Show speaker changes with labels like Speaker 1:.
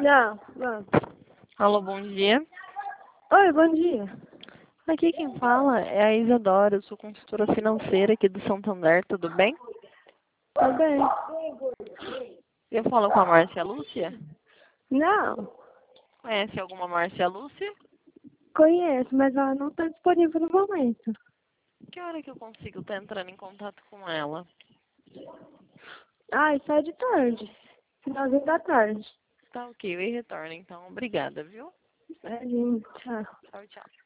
Speaker 1: Não, não.
Speaker 2: Alô, bom dia.
Speaker 1: Oi, bom dia.
Speaker 2: Aqui quem fala é a Isadora, eu sou consultora financeira aqui do Santander, tudo bem?
Speaker 1: Tá bem?
Speaker 2: Eu falo com a Márcia Lúcia.
Speaker 1: Não,
Speaker 2: Conhece alguma Márcia Lúcia?
Speaker 1: conheço, mas ela não está disponível no momento.
Speaker 2: Que hora que eu consigo estar entrando em contato com ela?
Speaker 1: Ah, isso é de tarde. Finalzinho da tarde.
Speaker 2: Tá ok, eu retorno então. Obrigada, viu?
Speaker 1: É, tchau.
Speaker 2: Tchau, tchau.